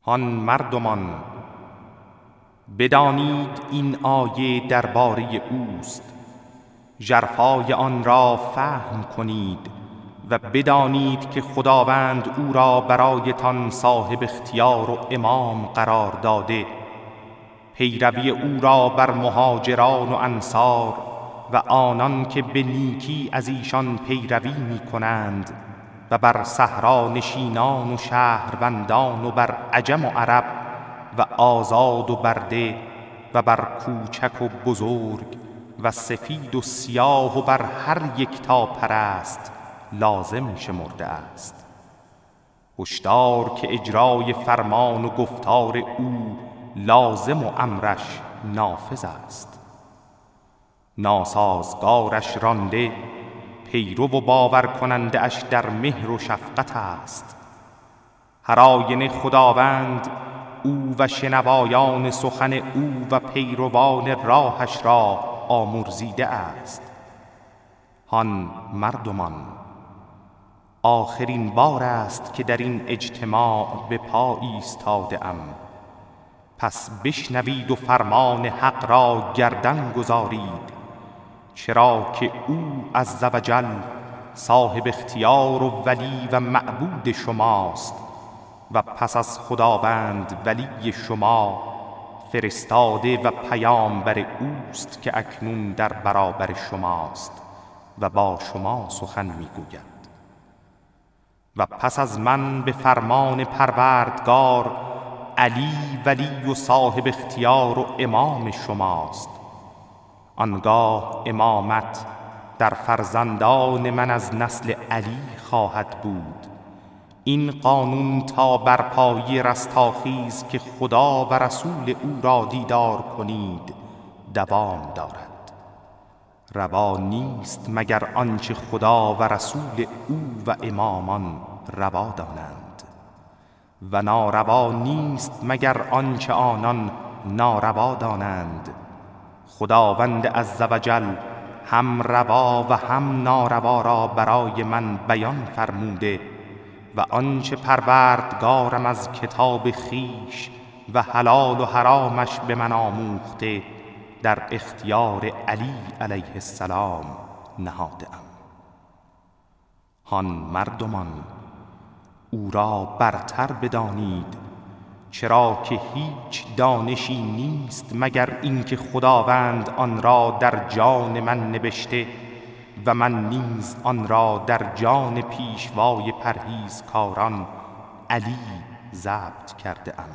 هان مردمان، بدانید این آیه درباره اوست، ژرفای آن را فهم کنید و بدانید که خداوند او را برایتان صاحب اختیار و امام قرار داده. پیروی او را بر مهاجران و انصار و آنان که به نیکی از ایشان پیروی می کنند و بر صحرا نشینان و شهروندان و بر عجم و عرب و آزاد و برده و بر کوچک و بزرگ و سفید و سیاه و بر هر یک تا پرست لازم شمرده است. هشدار که اجرای فرمان و گفتار او لازم و امرش نافذ است. ناسازگارش رانده، پیرو و باور کننده اش در مهر و شفقت است. هر آینه خداوند او و شنوایان سخن او و پیروان راهش را آمرزیده است. هان مردمان، آخرین بار است که در این اجتماع به پا ایستاده ام. پس بشنوید و فرمان حق را گردن گذارید، چرا که او عز و جل صاحب اختیار و ولی و معبود شماست و پس از خداوند ولی شما فرستاده و پیامبر اوست که اکنون در برابر شماست و با شما سخن میگوید. و پس از من به فرمان پروردگار علی ولی و صاحب اختیار و امام شماست. آنگاه امامت در فرزندان من از نسل علی خواهد بود. این قانون تا بر پای رستاخیز که خدا و رسول او را دیدار کنید دوام دارد. روا نیست مگر آنچه خدا و رسول او و امامان روا دانند، و ناروا نیست مگر آنچه آنان ناروا دانند. خداوند عز و جل هم روا و هم ناروا را برای من بیان فرموده و آنچه پروردگارم از کتاب خیش و حلال و حرامش به من آموخته در اختیار علی علیه السلام نهاده ام. هان مردمان، او را برتر بدانید، چرا که هیچ دانشی نیست مگر اینکه خداوند آن را در جان من نبشته و من نیز آن را در جان پیشوای پرهیزکاران علی ضبط کرده ام.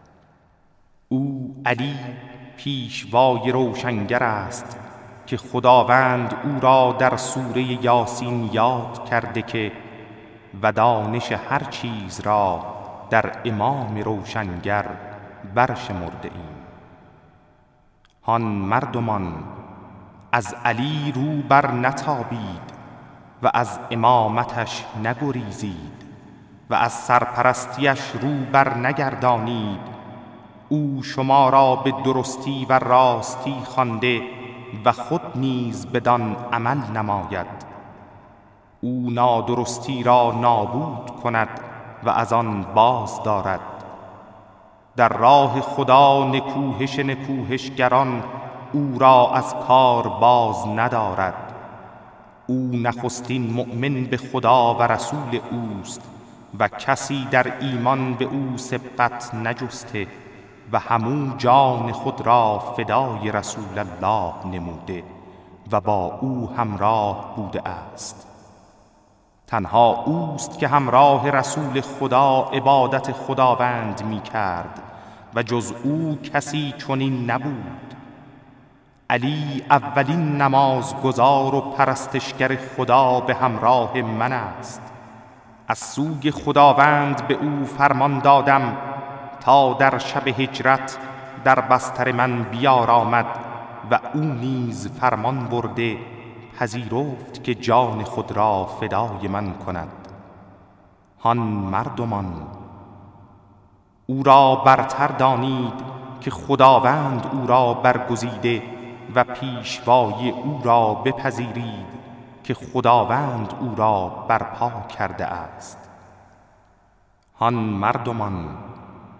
او علی پیشوای روشنگر است که خداوند او را در سوره یاسین یاد کرده که و دانش هر چیز را در امام روشنگر برشمرده ایم. هان مردمان، از علی رو بر نتابید و از امامتش نگریزید و از سرپرستیش رو بر نگردانید. او شما را به درستی و راستی خوانده و خود نیز بدان عمل نماید. او نادرستی را نابود کند و از آن باز دارد. در راه خدا نکوهش نکوهشگران او را از کار باز ندارد. او نخستین مؤمن به خدا و رسول اوست و کسی در ایمان به او سبقت نجسته و همو جان خود را فدای رسول الله نموده و با او همراه بوده است. تنها اوست که همراه رسول خدا عبادت خداوند می کرد و جز او کسی چنین نبود. علی اولین نمازگزار و پرستشگر خدا به همراه من است. از سوی خداوند به او فرمان دادم تا در شب هجرت در بستر من بیارامد و او نیز فرمان برده پذیرفت که جان خود را فدای من کند. هان مردمان، او را برتر دانید که خداوند او را برگزیده و پیشوای او را بپذیرید که خداوند او را برپا کرده است. هان مردمان،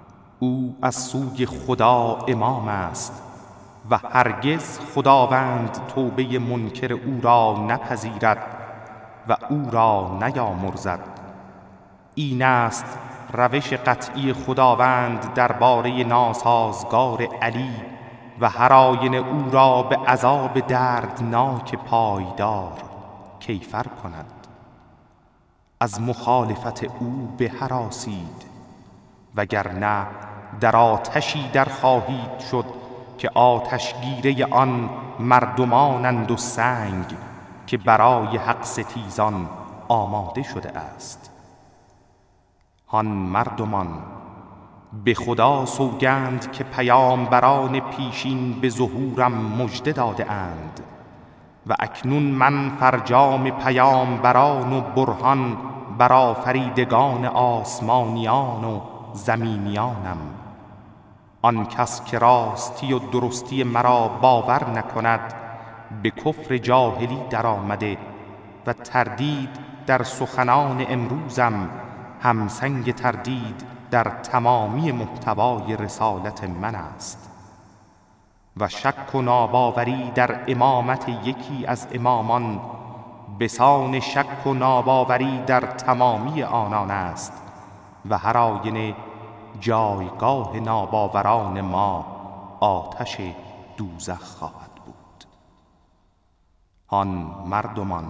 او از سوی خدا امام است و هرگز خداوند توبه منکر او را نپذیرد و او را نیامرزد. این است روش قطعی خداوند درباره ناسازگار علی و هر آینه او را به عذاب دردناک پایدار کیفر کند. از مخالفت او بهراسید وگرنه در آتشی در خواهید شد که آتشگیره آن مردمانند و سنگ که برای حق ستیزان آماده شده است. آن مردمان به خدا سوگند که پیامبران پیشین به ظهورم مژده داده اند و اکنون من فرجام پیامبران و برهان بر آفریدگان آسمانیان و زمینیانم. آن کس که راستی و درستی مرا باور نکند به کفر جاهلی درآمده و تردید در سخنان امروزم همسنگ تردید در تمامی محتوای رسالت من است و شک و ناباوری در امامت یکی از امامان بسان شک و ناباوری در تمامی آنان است و هر آینه جایگاه ناباوران ما آتش دوزخ خواهد بود. آن مردمان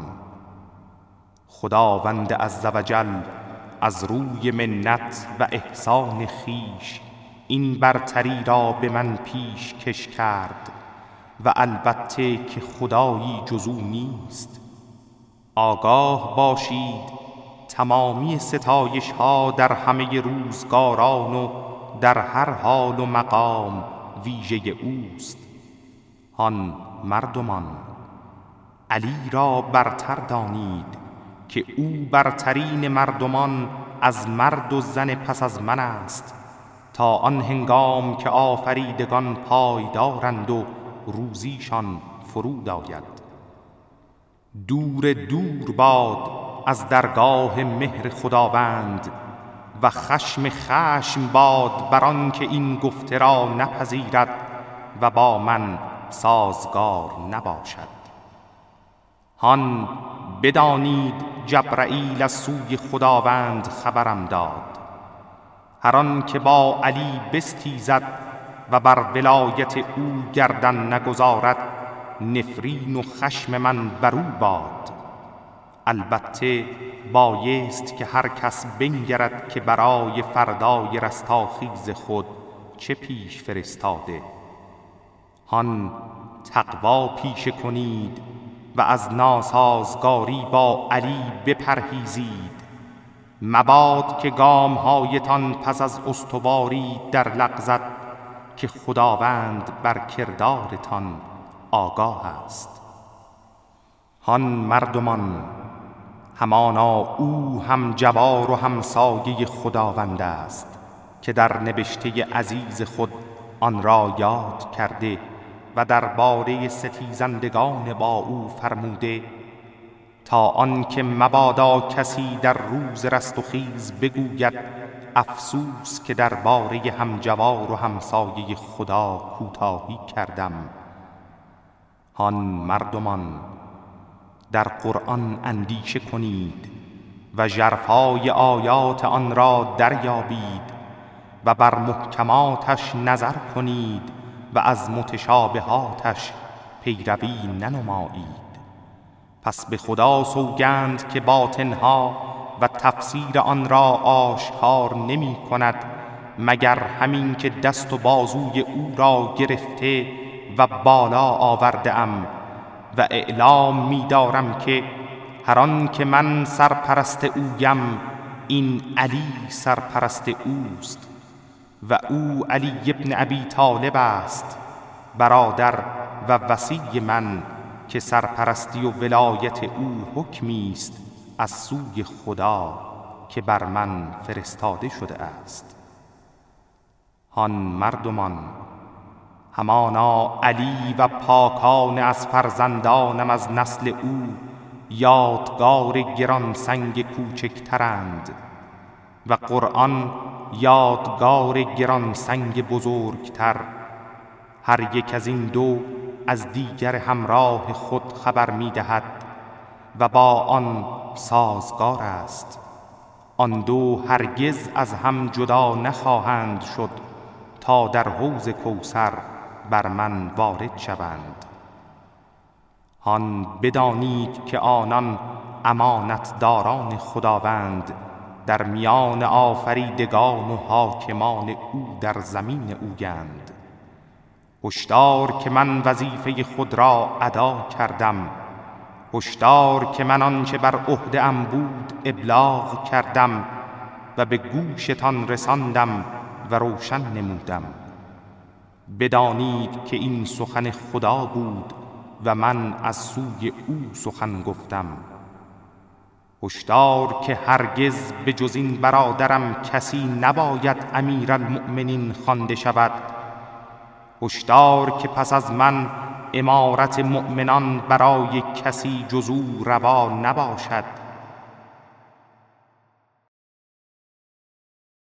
خداوند عزوجل از روی منت و احسان خیش این برتری را به من پیش کش کرد و البته که خدایی جز او نیست. آگاه باشید تمامی ستایش ها در همه روزگاران و در هر حال و مقام ویژه اوست. آن مردمان علی را برتر دانید که او برترین مردمان از مرد و زن پس از من است تا آن هنگام که آفریدگان پایدارند و روزیشان فرود آید. دور دور باد از درگاه مهر خداوند و خشم باد بر آن که این گفته را نپذیرد و با من سازگار نباشد. هان بدانید جبرائیل از سوی خداوند خبرم داد. هر آن که با علی بستیزد و بر ولایت او گردن نگذارد نفرین و خشم من بر او باد. البته بایست که هر کس بنگرد که برای فردای رستاخیز خود چه پیش فرستاده. هان تقوا پیشه کنید و از ناسازگاری با علی بپرهیزید. مباد که گامهایتان پس از استواری در لغزد که خداوند بر کردارتان آگاه است. هان مردمان همانا او هم جوار و همسایه خداوند است که در نبشته عزیز خود آن را یاد کرده و درباره ستیزندگان با او فرموده تا آن که مبادا کسی در روز رستخیز بگوید افسوس که درباره همجوار و همسایه خدا کوتاهی کردم. آن مردمان در قرآن اندیشه کنید و ژرفای آیات آن را دریابید و بر محکماتش نظر کنید و از متشابهاتش پیروی ننمایید. پس به خدا سوگند که باطنها و تفسیر آن را آشکار نمی کند مگر همین که دست و بازوی او را گرفته و بالا آورده ام و اعلام می دارم که هر آن که من سرپرست اویم این علی سرپرست اوست و او علی ابن ابی طالب است برادر و وصی من که سرپرستی و ولایت او حکمی است از سوی خدا که بر من فرستاده شده است. آن مردمان همانا علی و پاکان از فرزندانم از نسل او یادگار گران سنگ کوچکترند و قرآن یادگار گران سنگ بزرگتر. هر یک از این دو از دیگر همراه خود خبر می دهد و با آن سازگار است. آن دو هرگز از هم جدا نخواهند شد تا در حوض کوثر بر من وارد شوند. هان بدانید که آنان امانتداران خداوند، در میان آفریدگان و حاکمان او در زمین اویند. هشدار که من وظیفه خود را ادا کردم، هشدار که من آنچه بر عهده ام بود ابلاغ کردم و به گوشتان رساندم و روشن نمودم. بدانید که این سخن خدا بود و من از سوی او سخن گفتم. هشدار که هرگز به جز این برادرم کسی نباید امیرالمؤمنین خوانده شود. هشدار که پس از من امارت مؤمنان برای کسی جز او روا نباشد.